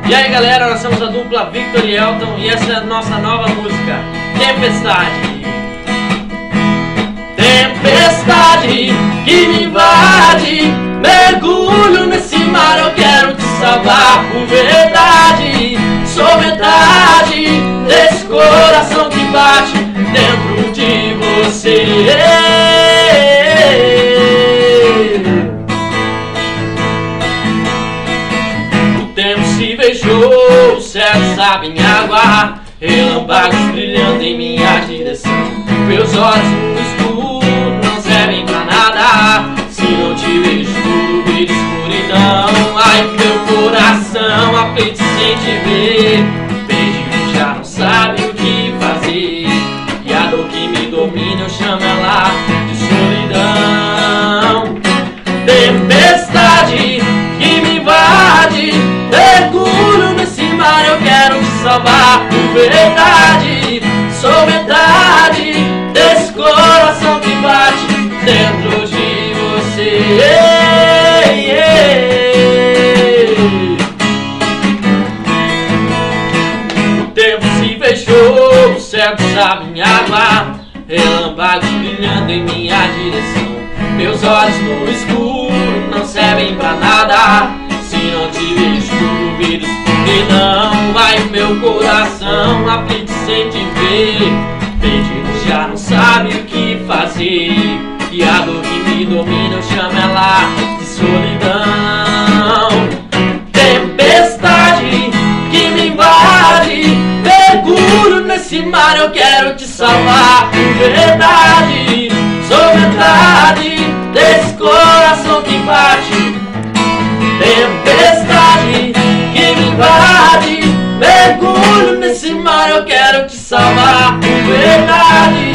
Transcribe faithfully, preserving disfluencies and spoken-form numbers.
E aí galera, nós somos a dupla Victor e Elton e essa é a nossa nova música, Tempestade. Tempestade que me invade, mergulho nesse mar, eu quero te salvar por verdade. Sou metade desse coração que bate dentro de você. O tempo se fechou, o céu sabe em água, relâmpagos brilhando em minha direção. Meus olhos no escuro não servem pra nada, se não te vejo tudo vira escuridão. Ai, meu coração aflito sem te ver, perdido já não sabe o que fazer, e a dor que me domina eu chamo ela de solidão. Tempestade que me invade, mergulho nesse mar, eu quero te salvar por verdade. Sou metade desse coração que bate dentro de você. O tempo se fechou, o céu sabe em água, relâmpagos brilhando em minha direção. Meus olhos no escuro não servem pra nada, se não te vejo tudo vira escuridão. Vai meu coração aflito sem te ver, perdido já não sabe o que fazer, e a dor que me domina eu chamo ela de solidão. Tempestade que me invade, mergulho nesse mar, eu quero te salvar por verdade. Sou metade desse coração que bate. Tempestade que me invade, mergulho nesse mar, eu quero te salvar por verdade.